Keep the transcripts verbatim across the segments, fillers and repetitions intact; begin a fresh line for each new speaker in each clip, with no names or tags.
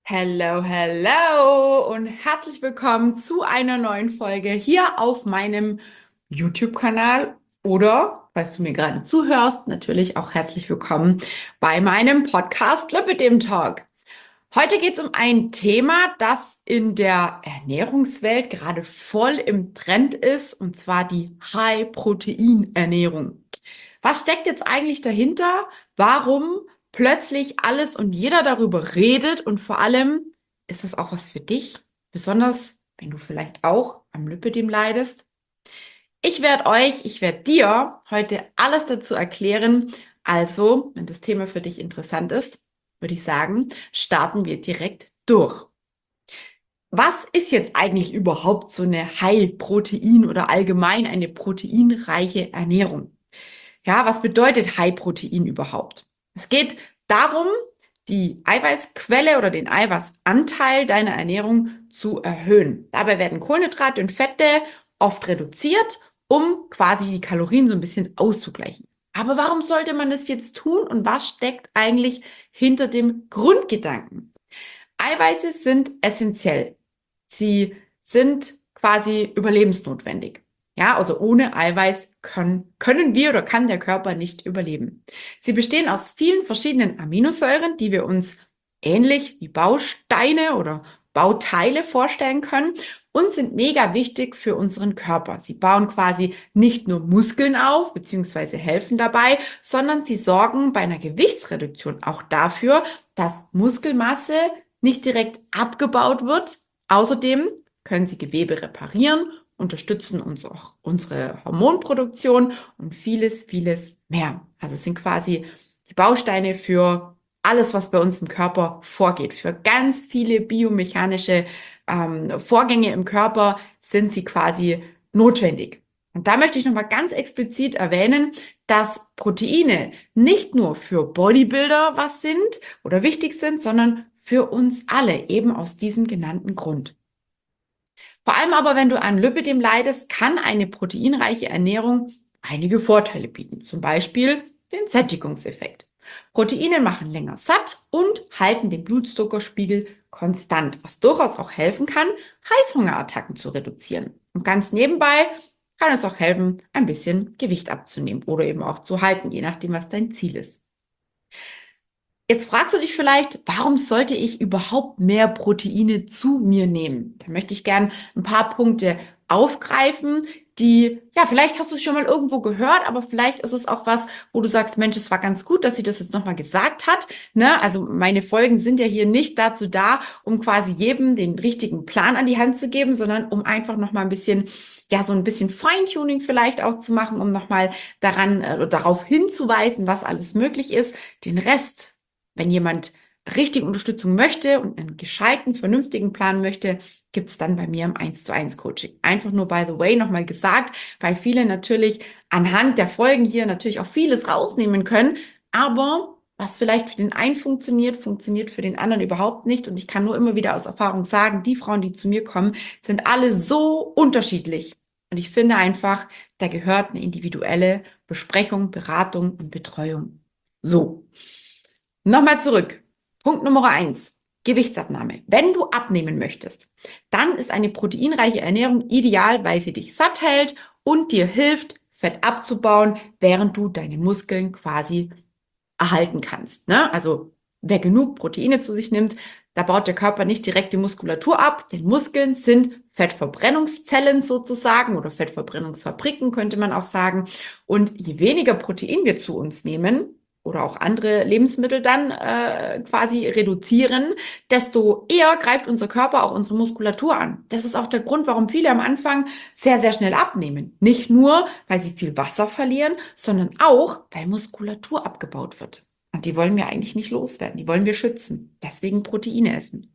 Hello, hello und herzlich willkommen zu einer neuen Folge hier auf meinem YouTube-Kanal oder, falls du mir gerade zuhörst, natürlich auch herzlich willkommen bei meinem Podcast Lipidem Talk. Heute geht es um ein Thema, das in der Ernährungswelt gerade voll im Trend ist, und zwar die High-Protein-Ernährung. Was steckt jetzt eigentlich dahinter? Warum plötzlich alles und jeder darüber redet? Und vor allem, ist das auch was für dich? Besonders, wenn du vielleicht auch am Lipödem leidest? Ich werde euch, ich werde dir heute alles dazu erklären. Also, wenn das Thema für dich interessant ist, würde ich sagen, starten wir direkt durch. Was ist jetzt eigentlich überhaupt so eine High-Protein oder allgemein eine proteinreiche Ernährung? Ja, was bedeutet High Protein überhaupt? Es geht darum, die Eiweißquelle oder den Eiweißanteil deiner Ernährung zu erhöhen. Dabei werden Kohlenhydrate und Fette oft reduziert, um quasi die Kalorien so ein bisschen auszugleichen. Aber warum sollte man das jetzt tun und was steckt eigentlich hinter dem Grundgedanken? Eiweiße sind essentiell. Sie sind quasi überlebensnotwendig. Ja, also ohne Eiweiß können, können wir oder kann der Körper nicht überleben. Sie bestehen aus vielen verschiedenen Aminosäuren, die wir uns ähnlich wie Bausteine oder Bauteile vorstellen können und sind mega wichtig für unseren Körper. Sie bauen quasi nicht nur Muskeln auf, beziehungsweise helfen dabei, sondern sie sorgen bei einer Gewichtsreduktion auch dafür, dass Muskelmasse nicht direkt abgebaut wird. Außerdem können sie Gewebe reparieren, unterstützen uns auch unsere Hormonproduktion und vieles, vieles mehr. Also es sind quasi die Bausteine für alles, was bei uns im Körper vorgeht. Für ganz viele biomechanische ähm, Vorgänge im Körper sind sie quasi notwendig. Und da möchte ich nochmal ganz explizit erwähnen, dass Proteine nicht nur für Bodybuilder was sind oder wichtig sind, sondern für uns alle, eben aus diesem genannten Grund. Vor allem aber, wenn du an Lipödem leidest, kann eine proteinreiche Ernährung einige Vorteile bieten. Zum Beispiel den Sättigungseffekt. Proteine machen länger satt und halten den Blutzuckerspiegel konstant, was durchaus auch helfen kann, Heißhungerattacken zu reduzieren. Und ganz nebenbei kann es auch helfen, ein bisschen Gewicht abzunehmen oder eben auch zu halten, je nachdem, was dein Ziel ist. Jetzt fragst du dich vielleicht, warum sollte ich überhaupt mehr Proteine zu mir nehmen? Da möchte ich gern ein paar Punkte aufgreifen, die, ja, vielleicht hast du es schon mal irgendwo gehört, aber vielleicht ist es auch was, wo du sagst, Mensch, es war ganz gut, dass sie das jetzt nochmal gesagt hat. Ne? Also meine Folgen sind ja hier nicht dazu da, um quasi jedem den richtigen Plan an die Hand zu geben, sondern um einfach nochmal ein bisschen, ja, so ein bisschen Feintuning vielleicht auch zu machen, um nochmal daran äh, darauf hinzuweisen, was alles möglich ist. Den Rest, wenn jemand richtig Unterstützung möchte und einen gescheiten, vernünftigen Plan möchte, gibt es dann bei mir im eins zu eins Coaching. Einfach nur by the way nochmal gesagt, weil viele natürlich anhand der Folgen hier natürlich auch vieles rausnehmen können, aber was vielleicht für den einen funktioniert, funktioniert für den anderen überhaupt nicht. Und ich kann nur immer wieder aus Erfahrung sagen, die Frauen, die zu mir kommen, sind alle so unterschiedlich. Und ich finde einfach, da gehört eine individuelle Besprechung, Beratung und Betreuung. So. Nochmal zurück. Punkt Nummer eins. Gewichtsabnahme. Wenn du abnehmen möchtest, dann ist eine proteinreiche Ernährung ideal, weil sie dich satt hält und dir hilft, Fett abzubauen, während du deine Muskeln quasi erhalten kannst. Ne? Also wer genug Proteine zu sich nimmt, da baut der Körper nicht direkt die Muskulatur ab, denn Muskeln sind Fettverbrennungszellen sozusagen oder Fettverbrennungsfabriken könnte man auch sagen. Und je weniger Protein wir zu uns nehmen, oder auch andere Lebensmittel dann äh, quasi reduzieren, desto eher greift unser Körper auch unsere Muskulatur an. Das ist auch der Grund, warum viele am Anfang sehr, sehr schnell abnehmen. Nicht nur, weil sie viel Wasser verlieren, sondern auch, weil Muskulatur abgebaut wird. Und die wollen wir eigentlich nicht loswerden, die wollen wir schützen. Deswegen Proteine essen.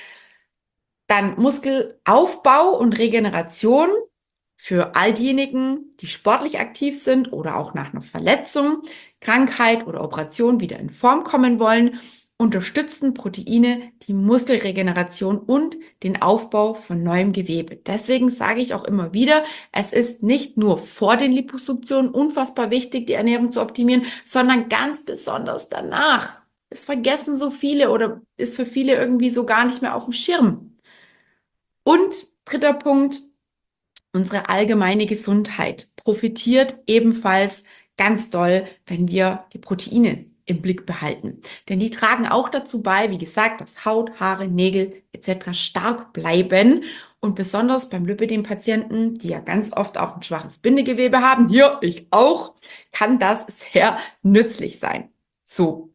Dann Muskelaufbau und Regeneration für all diejenigen, die sportlich aktiv sind oder auch nach einer Verletzung, Krankheit oder Operation wieder in Form kommen wollen, unterstützen Proteine die Muskelregeneration und den Aufbau von neuem Gewebe. Deswegen sage ich auch immer wieder, es ist nicht nur vor den Liposuktionen unfassbar wichtig, die Ernährung zu optimieren, sondern ganz besonders danach. Das vergessen so viele oder ist für viele irgendwie so gar nicht mehr auf dem Schirm. Und dritter Punkt, unsere allgemeine Gesundheit profitiert ebenfalls ganz doll, wenn wir die Proteine im Blick behalten. Denn die tragen auch dazu bei, wie gesagt, dass Haut, Haare, Nägel et cetera stark bleiben. Und besonders beim Lipödem-Patienten, die ja ganz oft auch ein schwaches Bindegewebe haben, hier ich auch, kann das sehr nützlich sein. So,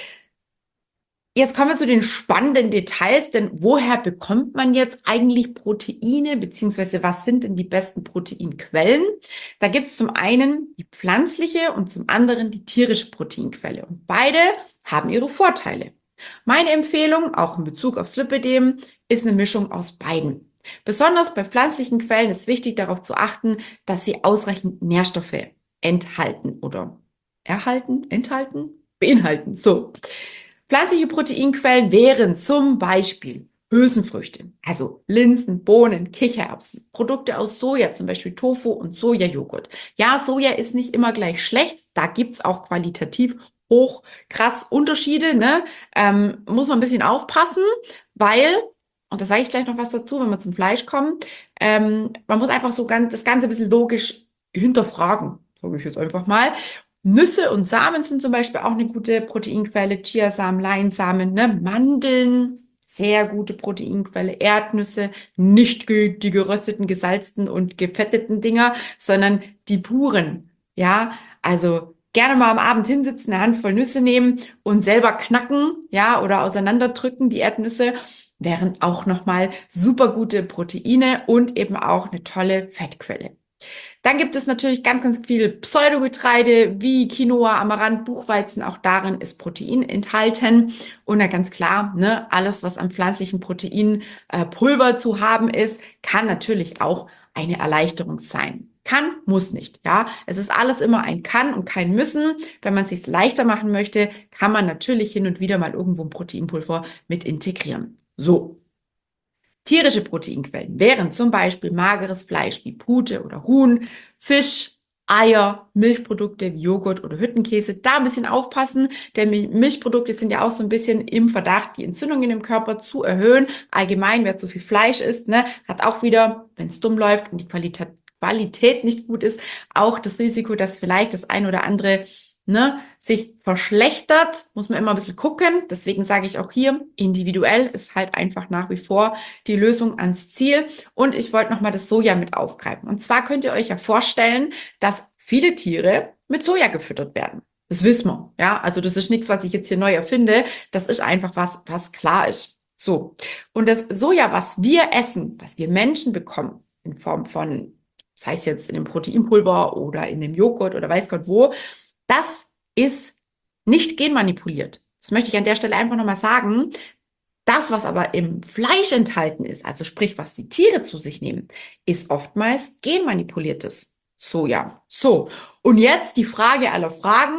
jetzt kommen wir zu den spannenden Details, denn woher bekommt man jetzt eigentlich Proteine, beziehungsweise was sind denn die besten Proteinquellen? Da gibt es zum einen die pflanzliche und zum anderen die tierische Proteinquelle und beide haben ihre Vorteile. Meine Empfehlung, auch in Bezug aufs Lipödem, ist eine Mischung aus beiden. Besonders bei pflanzlichen Quellen ist wichtig darauf zu achten, dass sie ausreichend Nährstoffe enthalten oder erhalten, enthalten, beinhalten. So. Pflanzliche Proteinquellen wären zum Beispiel Hülsenfrüchte, also Linsen, Bohnen, Kichererbsen, Produkte aus Soja, zum Beispiel Tofu und Sojajoghurt. Ja, Soja ist nicht immer gleich schlecht, da gibt's auch qualitativ hoch krass Unterschiede, ne? Ähm, muss man ein bisschen aufpassen, weil, und da sage ich gleich noch was dazu, wenn wir zum Fleisch kommen, ähm, man muss einfach so ganz, das Ganze ein bisschen logisch hinterfragen, sage ich jetzt einfach mal. Nüsse und Samen sind zum Beispiel auch eine gute Proteinquelle. Chiasamen, Leinsamen, ne? Mandeln, sehr gute Proteinquelle. Erdnüsse, nicht ge die gerösteten, gesalzten und gefetteten Dinger, sondern die puren. Ja, also gerne mal am Abend hinsitzen, eine Handvoll Nüsse nehmen und selber knacken, ja, oder auseinanderdrücken, die Erdnüsse, wären auch nochmal super gute Proteine und eben auch eine tolle Fettquelle. Dann gibt es natürlich ganz, ganz viel Pseudogetreide wie Quinoa, Amaranth, Buchweizen. Auch darin ist Protein enthalten. Und ja, ganz klar, ne, alles, was an pflanzlichen Proteinen äh, Pulver zu haben ist, kann natürlich auch eine Erleichterung sein. Kann, muss nicht, ja. Es ist alles immer ein Kann und kein Müssen. Wenn man es sich leichter machen möchte, kann man natürlich hin und wieder mal irgendwo ein Proteinpulver mit integrieren. So. Tierische Proteinquellen wären zum Beispiel mageres Fleisch wie Pute oder Huhn, Fisch, Eier, Milchprodukte wie Joghurt oder Hüttenkäse. Da ein bisschen aufpassen, denn Milchprodukte sind ja auch so ein bisschen im Verdacht, die Entzündungen im Körper zu erhöhen. Allgemein, wer zu viel Fleisch isst, ne, hat auch wieder, wenn es dumm läuft und die Qualität, Qualität nicht gut ist, auch das Risiko, dass vielleicht das ein oder andere ne, sich verschlechtert, muss man immer ein bisschen gucken. Deswegen sage ich auch hier, individuell ist halt einfach nach wie vor die Lösung ans Ziel. Und ich wollte nochmal das Soja mit aufgreifen. Und zwar könnt ihr euch ja vorstellen, dass viele Tiere mit Soja gefüttert werden. Das wissen wir, ja. Also das ist nichts, was ich jetzt hier neu erfinde. Das ist einfach was, was klar ist. So. Und das Soja, was wir essen, was wir Menschen bekommen, in Form von, das heißt jetzt in dem Proteinpulver oder in dem Joghurt oder weiß Gott wo, das ist nicht genmanipuliert. Das möchte ich an der Stelle einfach nochmal sagen. Das, was aber im Fleisch enthalten ist, also sprich, was die Tiere zu sich nehmen, ist oftmals genmanipuliertes Soja. So, und jetzt die Frage aller Fragen.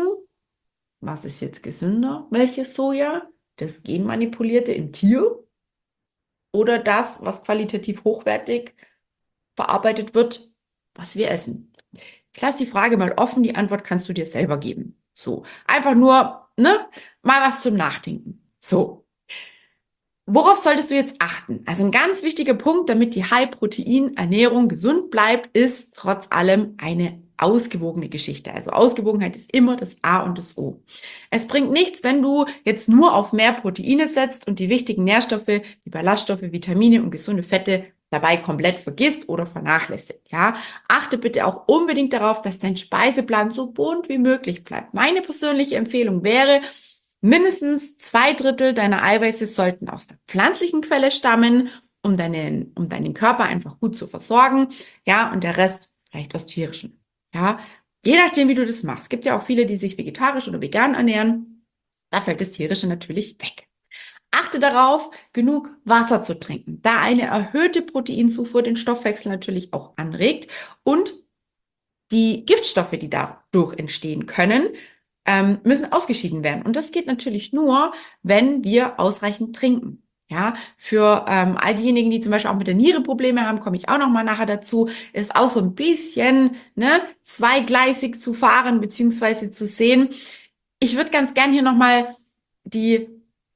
Was ist jetzt gesünder? Welches Soja? Das genmanipulierte im Tier oder das, was qualitativ hochwertig verarbeitet wird, was wir essen? Ich lasse die Frage mal offen, die Antwort kannst du dir selber geben. So, einfach nur, ne, mal was zum Nachdenken. So, worauf solltest du jetzt achten? Also ein ganz wichtiger Punkt, damit die High-Protein-Ernährung gesund bleibt, ist trotz allem eine ausgewogene Geschichte. Also Ausgewogenheit ist immer das A und das O. Es bringt nichts, wenn du jetzt nur auf mehr Proteine setzt und die wichtigen Nährstoffe wie Ballaststoffe, Vitamine und gesunde Fette dabei komplett vergisst oder vernachlässigt. Ja, achte bitte auch unbedingt darauf, dass dein Speiseplan so bunt wie möglich bleibt. Meine persönliche Empfehlung wäre, mindestens zwei Drittel deiner Eiweiße sollten aus der pflanzlichen Quelle stammen, um deinen, um deinen Körper einfach gut zu versorgen. Ja, und der Rest vielleicht aus tierischen. Ja, je nachdem, wie du das machst. Es gibt ja auch viele, die sich vegetarisch oder vegan ernähren. Da fällt das Tierische natürlich weg. Achte darauf, genug Wasser zu trinken, da eine erhöhte Proteinzufuhr den Stoffwechsel natürlich auch anregt und die Giftstoffe, die dadurch entstehen können, ähm, müssen ausgeschieden werden. Und das geht natürlich nur, wenn wir ausreichend trinken. Ja, für ähm, all diejenigen, die zum Beispiel auch mit der Niere Probleme haben, komme ich auch noch mal nachher dazu, ist auch so ein bisschen ne, zweigleisig zu fahren beziehungsweise zu sehen. Ich würde ganz gern hier noch mal die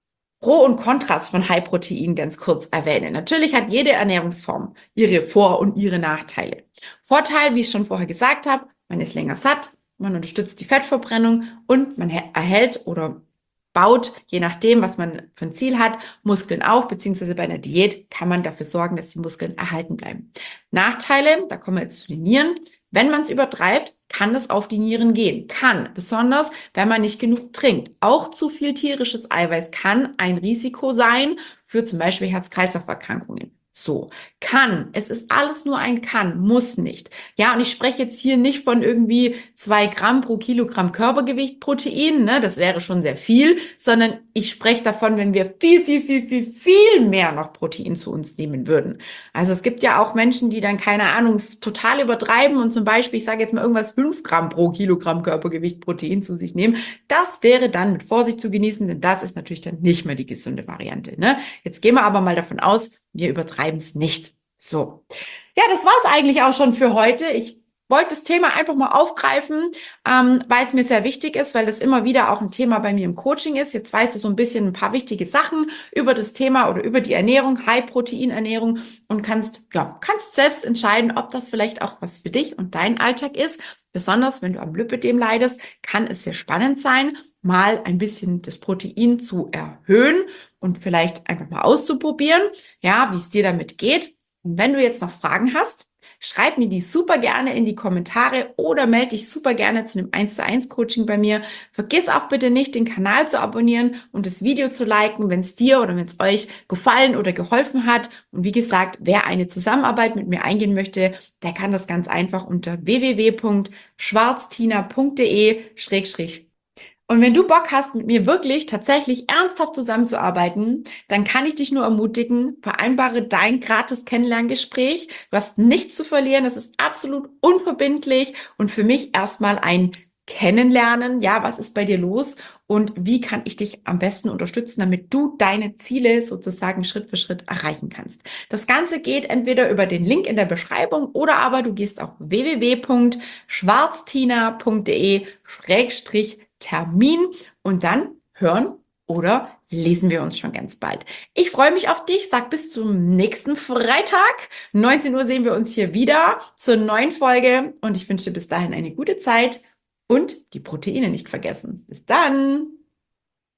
Pro und Kontras von High Protein ganz kurz erwähne. Natürlich hat jede Ernährungsform ihre Vor- und ihre Nachteile. Vorteil, wie ich schon vorher gesagt habe, man ist länger satt, man unterstützt die Fettverbrennung und man erhält oder baut, je nachdem, was man für ein Ziel hat, Muskeln auf, beziehungsweise bei einer Diät kann man dafür sorgen, dass die Muskeln erhalten bleiben. Nachteile, da kommen wir jetzt zu den Nieren. Wenn man es übertreibt, kann das auf die Nieren gehen. Kann, besonders wenn man nicht genug trinkt. Auch zu viel tierisches Eiweiß kann ein Risiko sein für zum Beispiel Herz-Kreislauf-Erkrankungen. So, kann. Es ist alles nur ein kann, muss nicht. Ja, und ich spreche jetzt hier nicht von irgendwie zwei Gramm pro Kilogramm Körpergewicht Protein, ne, das wäre schon sehr viel, sondern ich spreche davon, wenn wir viel, viel, viel, viel, viel mehr noch Protein zu uns nehmen würden. Also es gibt ja auch Menschen, die dann, keine Ahnung, es total übertreiben und zum Beispiel, ich sage jetzt mal irgendwas, fünf Gramm pro Kilogramm Körpergewicht Protein zu sich nehmen. Das wäre dann mit Vorsicht zu genießen, denn das ist natürlich dann nicht mehr die gesunde Variante, ne? Jetzt gehen wir aber mal davon aus, wir übertreiben es nicht. So. Ja, das war es eigentlich auch schon für heute. Ich wollte das Thema einfach mal aufgreifen, ähm, weil es mir sehr wichtig ist, weil das immer wieder auch ein Thema bei mir im Coaching ist. Jetzt weißt du so ein bisschen ein paar wichtige Sachen über das Thema oder über die Ernährung, High-Protein-Ernährung und kannst, ja, kannst selbst entscheiden, ob das vielleicht auch was für dich und deinen Alltag ist. Besonders wenn du am Lipödem leidest, kann es sehr spannend sein, mal ein bisschen das Protein zu erhöhen und vielleicht einfach mal auszuprobieren, ja, wie es dir damit geht. Und wenn du jetzt noch Fragen hast, schreib mir die super gerne in die Kommentare oder melde dich super gerne zu einem eins zu eins Coaching bei mir. Vergiss auch bitte nicht, den Kanal zu abonnieren und das Video zu liken, wenn es dir oder wenn es euch gefallen oder geholfen hat. Und wie gesagt, wer eine Zusammenarbeit mit mir eingehen möchte, der kann das ganz einfach unter w w w punkt schwarztina punkt de schrägstrich. Und wenn du Bock hast, mit mir wirklich tatsächlich ernsthaft zusammenzuarbeiten, dann kann ich dich nur ermutigen, vereinbare dein gratis Kennenlerngespräch. Du hast nichts zu verlieren, das ist absolut unverbindlich und für mich erstmal ein Kennenlernen. Ja, was ist bei dir los und wie kann ich dich am besten unterstützen, damit du deine Ziele sozusagen Schritt für Schritt erreichen kannst. Das Ganze geht entweder über den Link in der Beschreibung oder aber du gehst auf w w w punkt schwarztina punkt de schrägstrich Termin und dann hören oder lesen wir uns schon ganz bald. Ich freue mich auf dich, sag bis zum nächsten Freitag. neunzehn Uhr sehen wir uns hier wieder zur neuen Folge und ich wünsche dir bis dahin eine gute Zeit und die Proteine nicht vergessen. Bis dann!